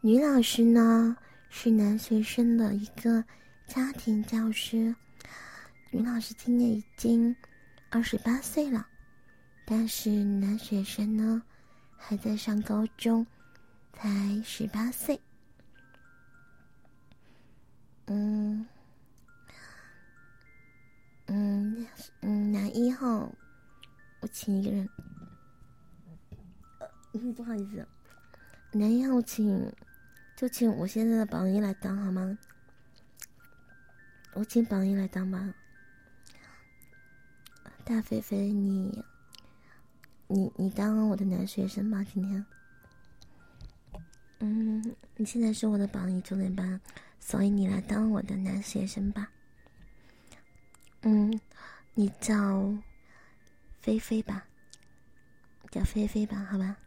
女老师呢是男学生的一个家庭教师。女老师今年已经28岁了，但是男学生呢还在上高中，才18岁。男一号，我请一个人，不好意思，男一号就请我现在的榜一来当好吗？我请榜一来当吧。大菲菲，你当我的男学生吧，今天。你现在是我的榜一9点半，所以你来当我的男学生吧。你叫菲菲吧，叫菲菲吧，好吧。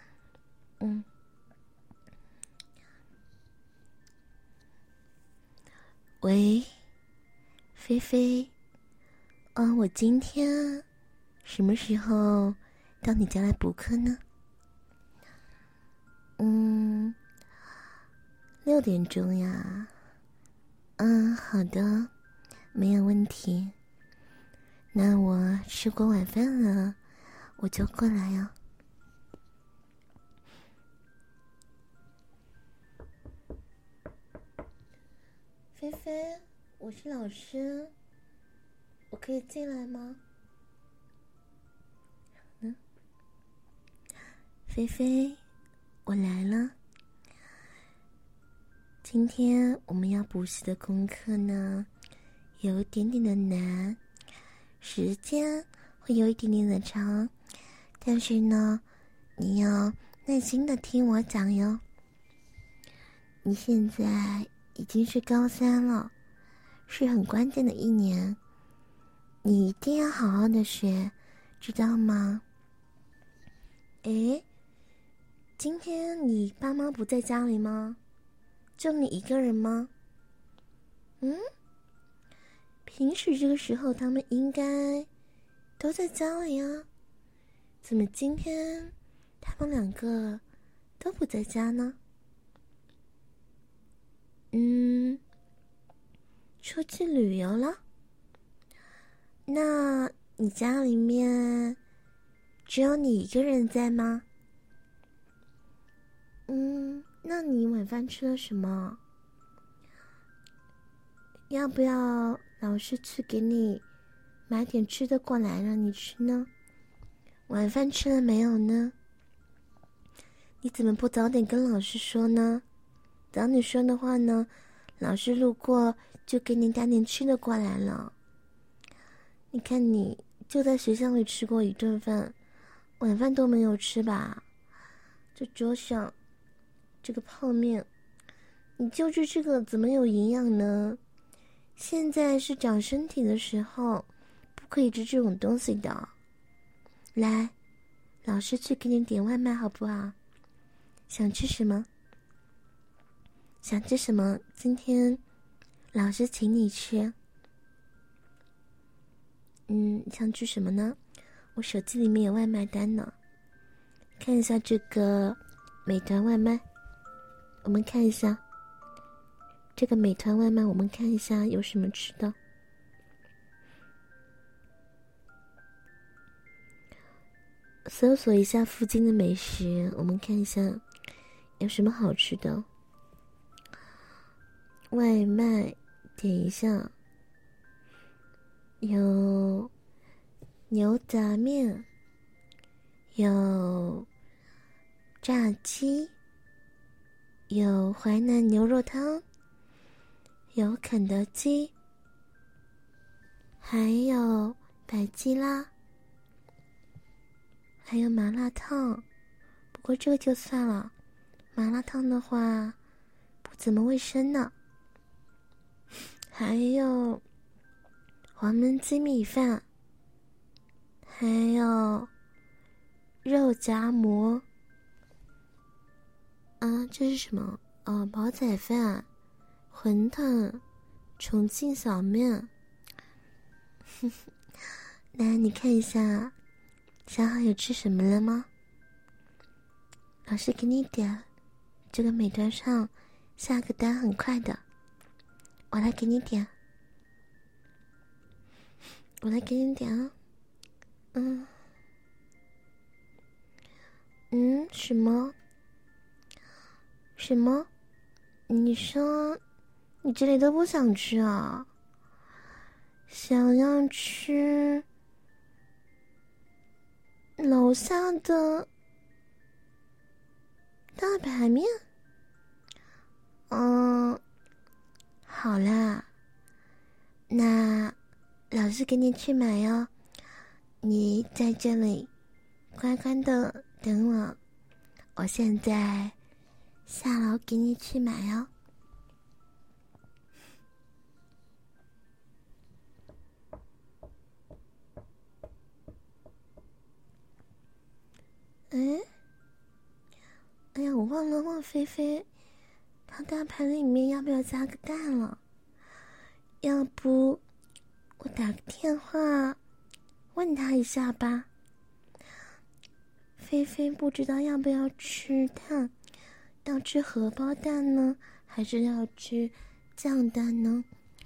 喂，菲菲，我今天什么时候到你家来补课呢？6点钟呀。好的，没有问题。那我吃过晚饭了，我就过来呀。菲菲，我是老师，我可以进来吗？菲菲，我来了。今天我们要补习的功课呢，有一点点的难，时间会有一点点的长，但是呢，你要耐心的听我讲哟。你现在已经是高3了，是很关键的一年，你一定要好好的学，知道吗？今天你爸妈不在家里吗？就你一个人吗？平时这个时候他们应该都在家里呀，怎么今天他们2个都不在家呢？出去旅游了？那你家里面只有你一个人在吗？那你晚饭吃了什么？要不要老师去给你买点吃的过来让你吃呢？晚饭吃了没有呢？你怎么不早点跟老师说呢？早点说的话呢，老师路过就给你带点吃的过来了。你看你就在学校里吃过一顿饭，晚饭都没有吃吧？这桌上这个泡面，你就吃这个怎么有营养呢？现在是长身体的时候，不可以吃这种东西的。来，老师去给你点外卖好不好？想吃什么？想吃什么？今天老师请你吃。想吃什么呢？我手机里面有外卖单呢，看一下这个美团外卖，我们看一下这个美团外卖，我们看一下有什么吃的。搜索一下附近的美食，我们看一下有什么好吃的。外卖点一下，有牛杂面，有炸鸡，有淮南牛肉汤，有肯德基，还有百基拉，还有麻辣烫。不过这个就算了，麻辣烫的话不怎么卫生呢。还有黄焖鸡米饭，还有肉夹馍。这是什么？煲仔饭、馄饨、重庆小面。那你看一下，想好有吃什么了吗？老师给你点这个美团上下个单很快的，我来给你点，啊。什么？你说你这里都不想吃啊？想要吃楼下的大排面？好啦，那老师给你去买哦，你在这里乖乖的等我，我现在下楼给你去买哦。哎呀，我忘了问菲菲，她大盘里面要不要加个蛋了？要不我打个电话问她一下吧。菲菲不知道要不要吃蛋，要吃荷包蛋呢，还是要吃酱蛋呢？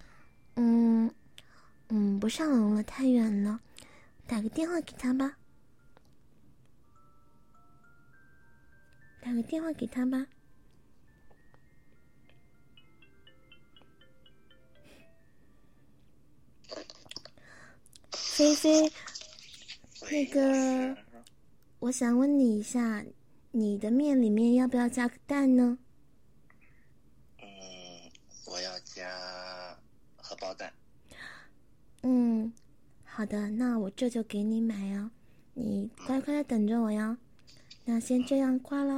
不上楼了，太远了，打个电话给她吧。菲菲，那个，我想问你一下，你的面里面要不要加个蛋呢？ 我要加荷包蛋。 好的，那我这就给你买哦，你乖乖的等着我哟。那先这样挂咯。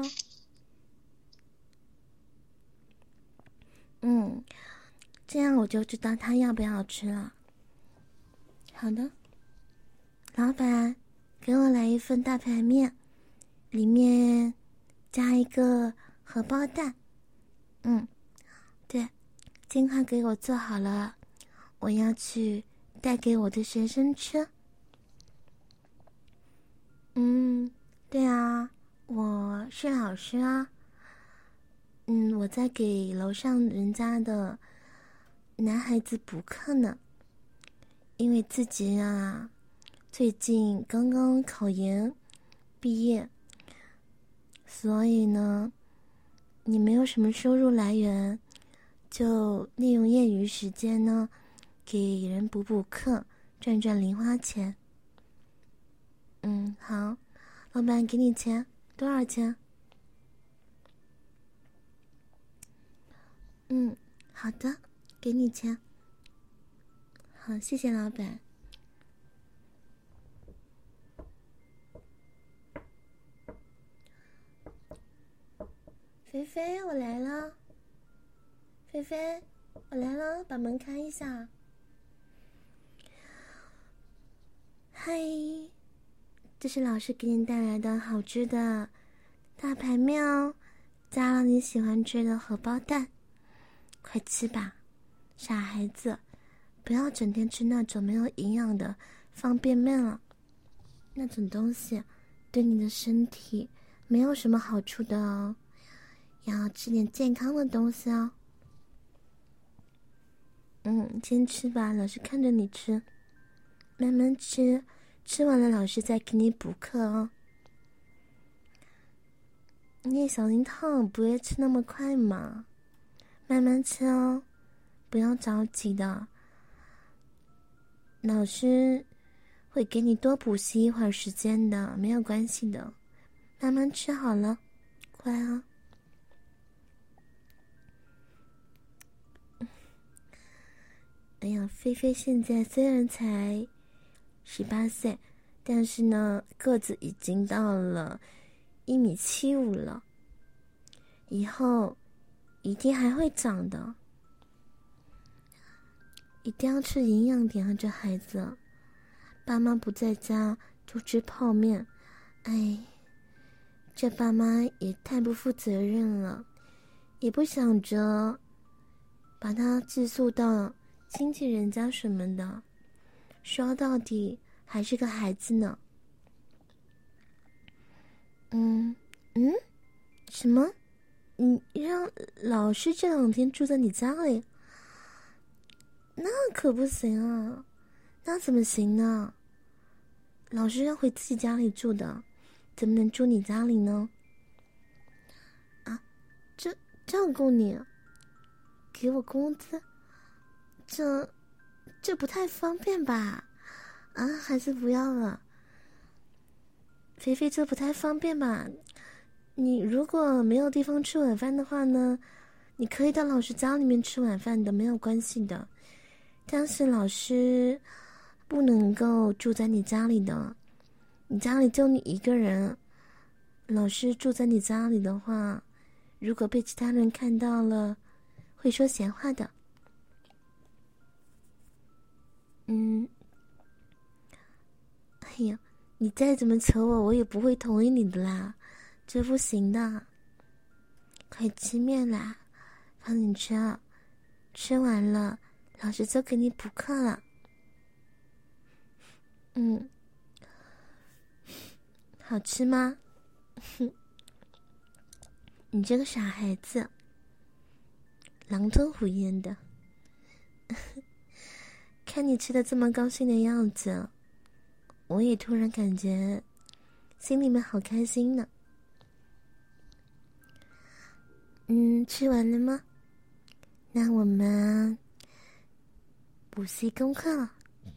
这样我就知道他要不要吃了。好的，老板，给我来一份大排面，里面加一个荷包蛋。对，尽快给我做好了，我要去带给我的学生吃。对啊，我是老师啊。我在给楼上人家的男孩子补课呢，因为自己啊最近刚刚考研毕业，所以呢你没有什么收入来源，就利用业余时间呢给人补课，赚赚零花钱。好，老板给你钱，多少钱？好的，给你钱。好，谢谢老板。菲菲，我来了。菲菲，我来了，把门开一下。嗨，这是老师给你带来的好吃的大排面哦，加了你喜欢吃的荷包蛋，快吃吧，傻孩子，不要整天吃那种没有营养的方便面了，那种东西对你的身体没有什么好处的哦，要吃点健康的东西哦。先吃吧，老师看着你吃，慢慢吃，吃完了老师再给你补课哦。你也小心烫，不会吃那么快嘛，慢慢吃哦，不要着急的。老师会给你多补习一会儿时间的，没有关系的，慢慢吃好了，乖啊。哎呀，菲菲现在虽然才18岁，但是呢，个子已经到了1.75米了，以后一定还会长的。一定要吃营养点啊，这孩子，爸妈不在家就吃泡面，哎，这爸妈也太不负责任了，也不想着把他寄宿到亲戚人家什么的，说到底还是个孩子呢。什么？ 你让老师这2天住在你家里，那可不行啊，那怎么行呢？老师要回自己家里住的，怎么能住你家里呢？啊，照顾你，给我工资，这不太方便吧？啊，还是不要了。菲菲，这不太方便吧？你如果没有地方吃晚饭的话呢，你可以到老师家里面吃晚饭的，没有关系的。但是老师不能够住在你家里的，你家里就你一个人，老师住在你家里的话，如果被其他人看到了，会说闲话的。哎呀，你再怎么求我，我也不会同意你的啦，这不行的。快吃面啦，让你吃，吃完了，老师就给你补课了。好吃吗？你这个傻孩子，狼吞虎咽的。看你吃的这么高兴的样子，我也突然感觉心里面好开心呢。吃完了吗？那我们补习功课了。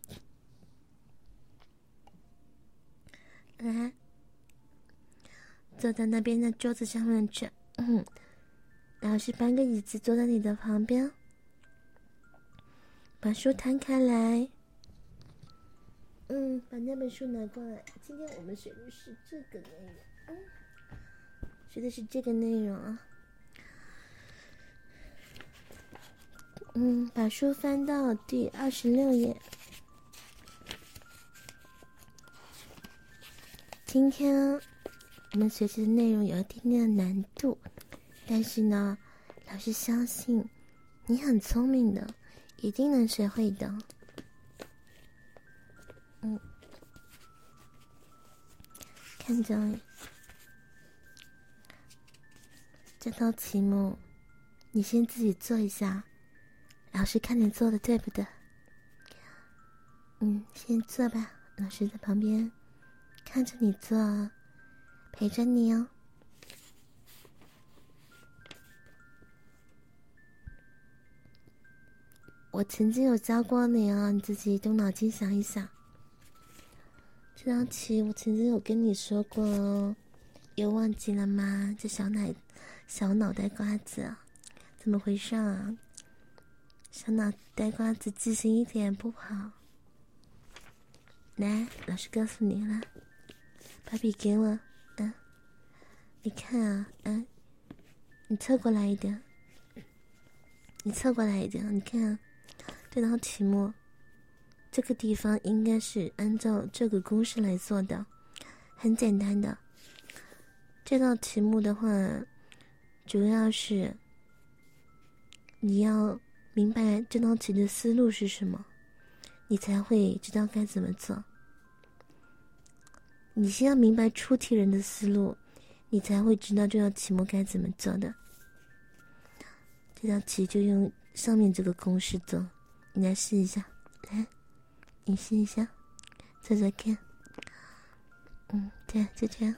来，坐在那边的桌子上面去。老师搬个椅子坐在你的旁边，把书摊开来。把那本书拿过来。今天我们学的是这个内容。学的是这个内容啊。把书翻到第26页。今天我们学习的内容有一点点的难度，但是呢，老师相信你很聪明的，一定能学会的。看这里，这道题目你先自己做一下，老师看你做的对不对？先做吧，老师在旁边看着你做，陪着你哦。我曾经有教过你哦，你自己动脑筋想一想。这道题我曾经有跟你说过哦，又忘记了吗？这小脑袋瓜子，怎么回事啊？小脑袋瓜子记性一点不好。来，老师告诉你了，把笔给我。你看啊，你侧过来一点，你看啊，这道题目这个地方应该是按照这个公式来做的，很简单的。这道题目的话，主要是你要明白这道题的思路是什么，你才会知道该怎么做。你先要明白出题人的思路，你才会知道这道题目该怎么做的。这道题就用上面这个公式做，你来试一下，来。你试一下，做做看。对，就这样。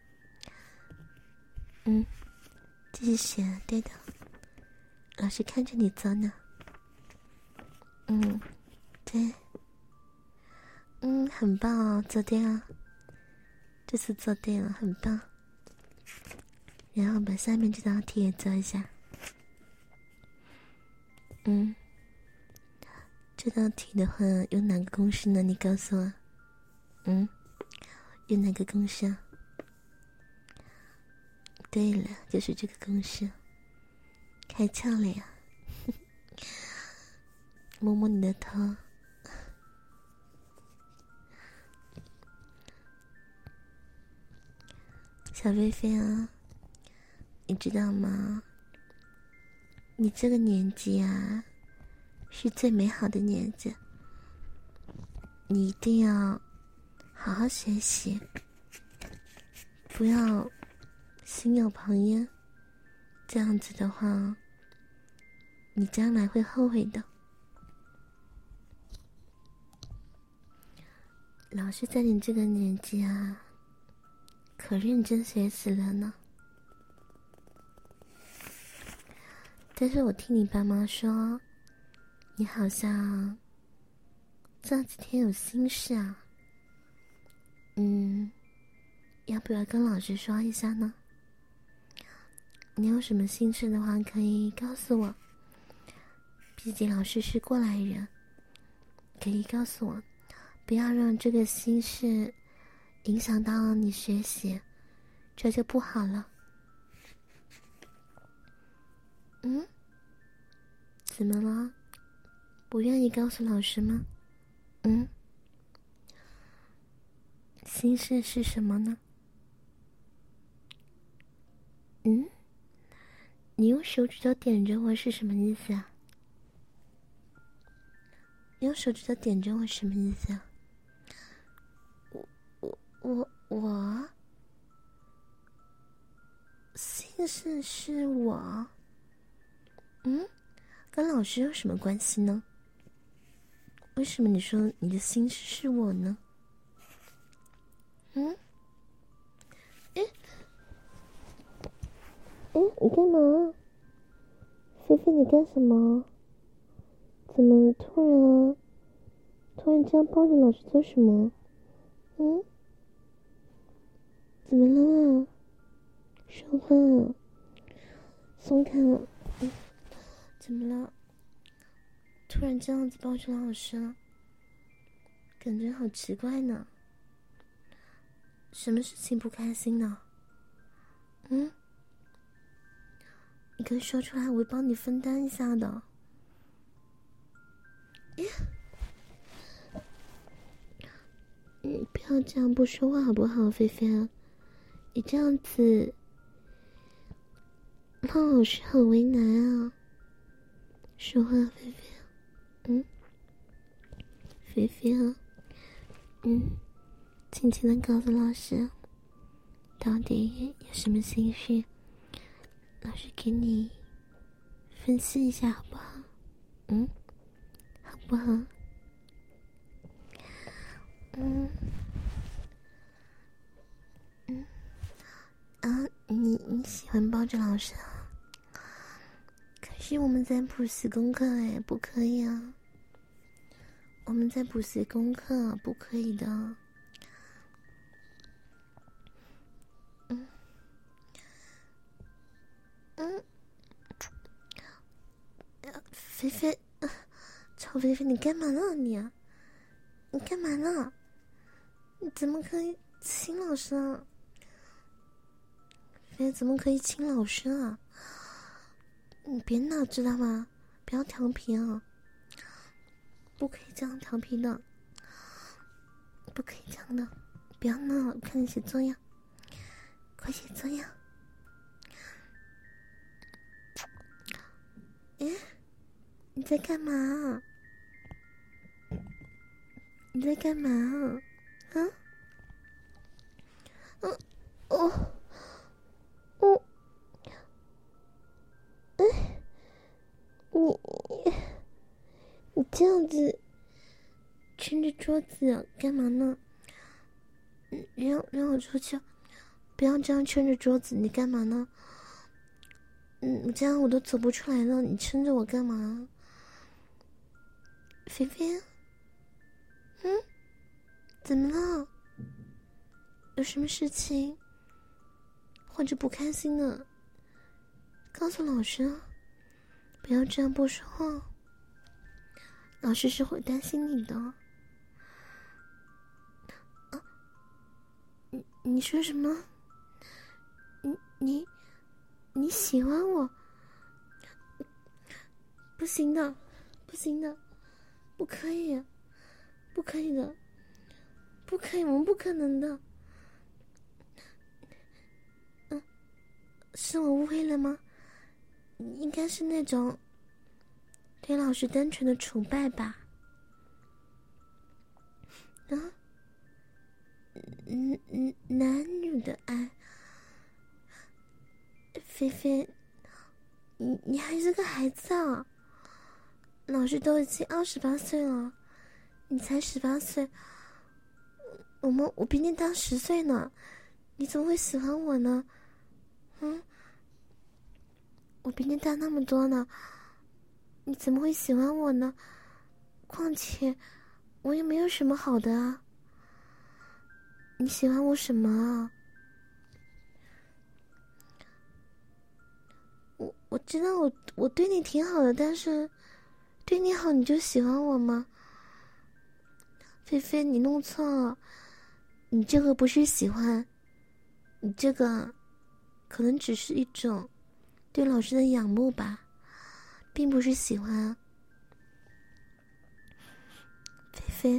继续写，对的。老师看着你做呢。对。很棒哦，做对了。这次做对了，很棒。然后把下面这道题也做一下。这道题的话用哪个公式呢？你告诉我。用哪个公式啊？对了，就是这个公式。开窍了呀。摸摸你的头。小菲菲啊，你知道吗？你这个年纪啊，是最美好的年纪，你一定要好好学习，不要心有旁骛， 这样子的话，你将来会后悔的。老师在你这个年纪啊，可认真学死了呢。但是我听你爸妈说，你好像这几天有心事啊。要不要跟老师说一下呢？你有什么心事的话，可以告诉我。毕竟老师是过来人，可以告诉我，不要让这个心事影响到你学习，这就不好了。怎么了？不愿意告诉老师吗？心事是什么呢？你用手指头点着我是什么意思啊？你用手指头点着我什么意思啊？我心事是我？跟老师有什么关系呢？为什么你说你的心事是我呢？你干嘛？菲菲，你干什么？怎么突然这样抱着老师做什么？怎么了？说话啊，松开了。怎么了？突然这样子抱着老师了，感觉好奇怪呢。什么事情不开心呢？你可以说出来，我会帮你分担一下的。你不要这样不说话好不好，菲菲？你这样子让老师很为难啊。说话，菲菲。菲菲啊，轻轻的告诉老师，到底有什么心事，老师给你分析一下好不好？好不好？你喜欢抱着老师啊？可是我们在补习功课哎，不可以啊。我们在补习功课，不可以的。菲菲，臭菲菲，你干嘛呢你？你干嘛呢？你怎么可以亲老师啊？菲菲怎么可以亲老师啊？你别闹，知道吗？不要调皮啊！不可以这样调皮的，不可以这样的，不要闹了，我看你写作业，快写作业。你在干嘛？你在干嘛？你这样子撑着桌子干嘛呢？让我出去，不要这样撑着桌子，你干嘛呢？这样我都走不出来了，你撑着我干嘛？菲菲，怎么了？有什么事情或者不开心的，告诉老师啊，不要这样不说话，老师是会担心你的。你说什么？你喜欢我？不行的，不行的，不可以，不可以的，不可以，我们不可能的。是我误会了吗？应该是那种对老师单纯的崇拜吧。男女的爱。菲菲， 你还是个孩子啊！老师都已经28岁了，你才18岁，我比你大10岁呢，你怎么会喜欢我呢？我比你大那么多呢，你怎么会喜欢我呢？况且我也没有什么好的啊。你喜欢我什么啊？我知道我对你挺好的，但是对你好你就喜欢我吗？菲菲，你弄错了，你这个不是喜欢，你这个可能只是一种对老师的仰慕吧，并不是喜欢。菲菲，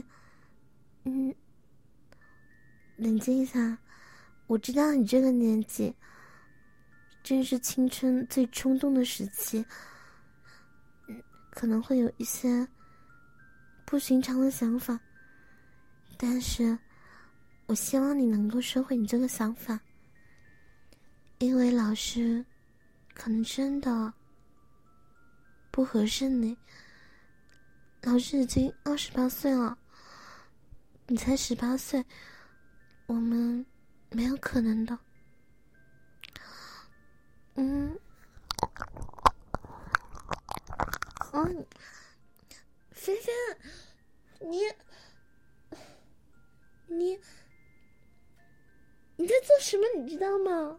冷静一下，我知道你这个年纪正是青春最冲动的时期，可能会有一些不寻常的想法，但是我希望你能够收回你这个想法，因为老师可能真的不合适你。老师已经28岁了，你才18岁，我们没有可能的。菲菲，你在做什么？你知道吗？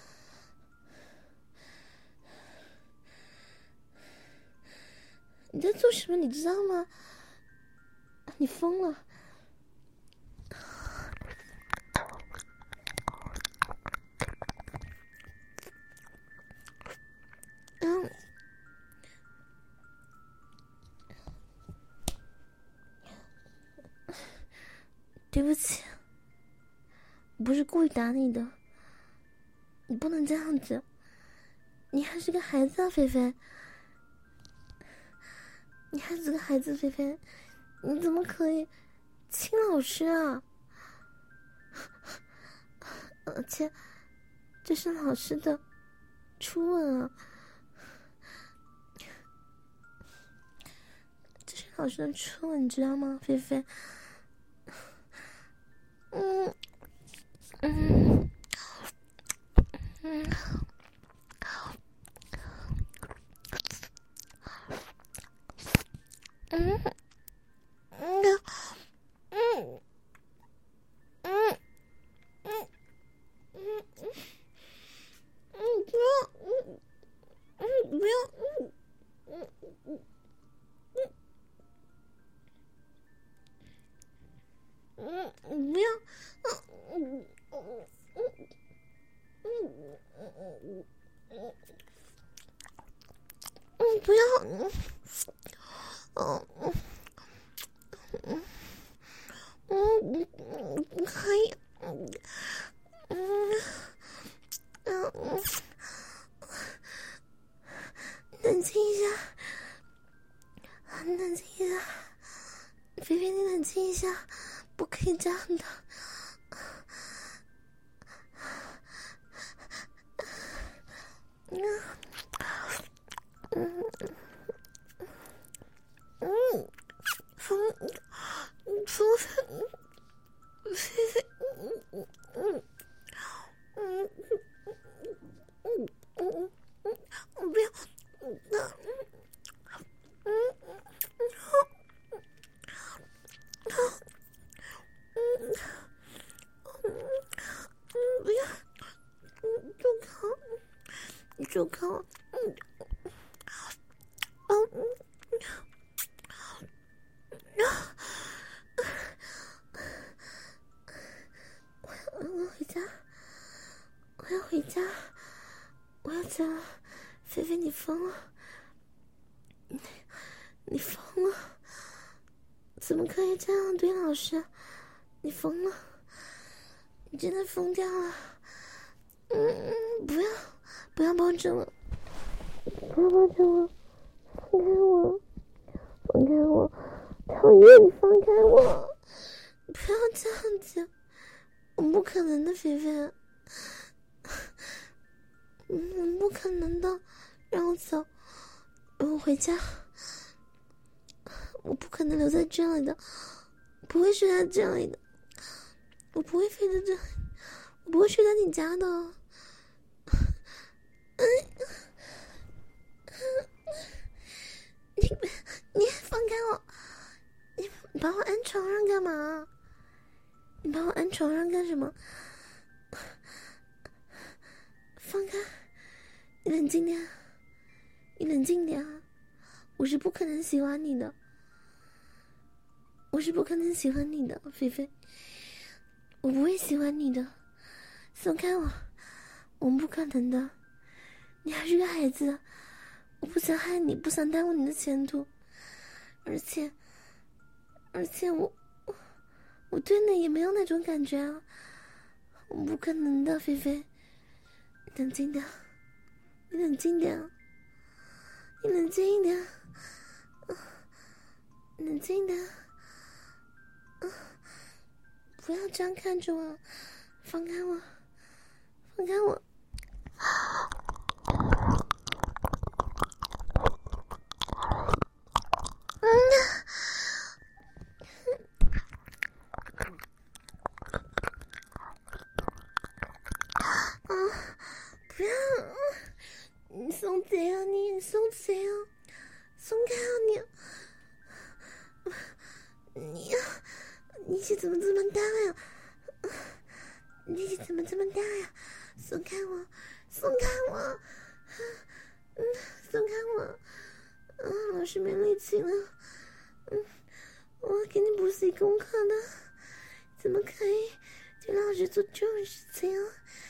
你在做什么？你知道吗？你疯了！对不起，我不是故意打你的，你不能这样子，你还是个孩子啊，菲菲，你还是个孩子，菲菲，你怎么可以亲老师啊？而且这是老师的初吻啊，这是老师的初吻，你知道吗，菲菲？不要，不要，不可以，冷静一下，冷静一下，菲菲，你冷静一下，不可以这样的。住口！我要回家，我要回家，我要走。菲菲，你疯了！你疯了！怎么可以这样对老师？你疯了！你真的疯掉了！不要抱着我！不要抱着我！放开我！放开我！讨厌，你放开我！不要这样子！我不可能的，菲菲。不可能的， 让我走，让我回家。我不可能留在这里的，不会睡在这里的，我不会飞在这里，我不会睡在你家的。你放开我！你把我安床上干嘛？你把我安床上干什么？放开！你冷静点，你冷静点啊！我是不可能喜欢你的，我是不可能喜欢你的，菲菲，我不会喜欢你的，松开我！我们不可能的，你还是个孩子，我不想害你，不想耽误你的前途，而且我对你也没有那种感觉啊，我们不可能的，菲菲，你冷静点，你冷静点，你冷静一点，冷静点，不要这样看着我，放开我，放开我。不要！你松贼啊！你松贼啊！松开啊你！力气怎么这么大呀？力气怎么这么大呀？松开我！松开我！松开我！老师没力气了。我给你补习功课的，怎么可以对老师做这种事情啊？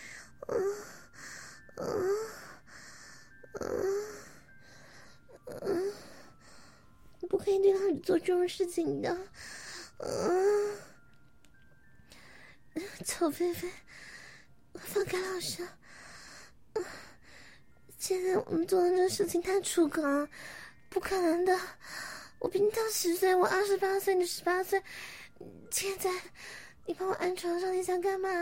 不可以对老师做这种事情的。丑菲菲，放开老师！现在我们做的这事情太出格了，不可能的。我比你大10岁，我28岁，你18岁。现在你把我按床上，你想干嘛？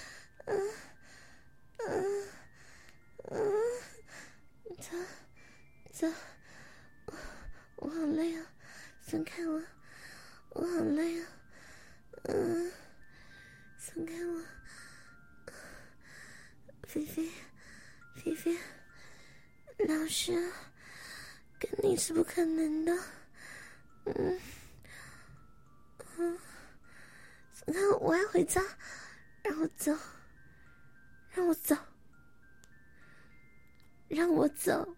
走，我好累啊，松开我，我好累啊，松开我，菲菲，老师，跟你是不可能的，松开我，我要回家，让我走，让我走。让我走，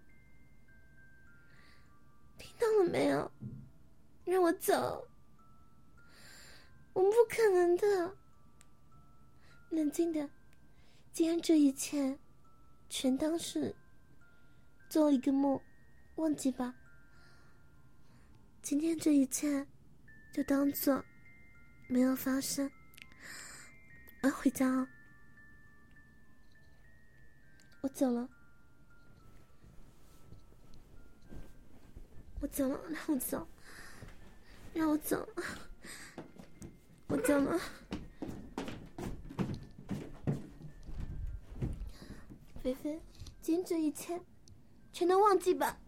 听到了没有？让我走，我们不可能的。冷静点，既然这一切全当是做一个梦，忘记吧。今天这一切就当做没有发生。我要回家了，我走了。我走了，让我走，让我走，我走了。菲菲，今天这一切全都忘记吧。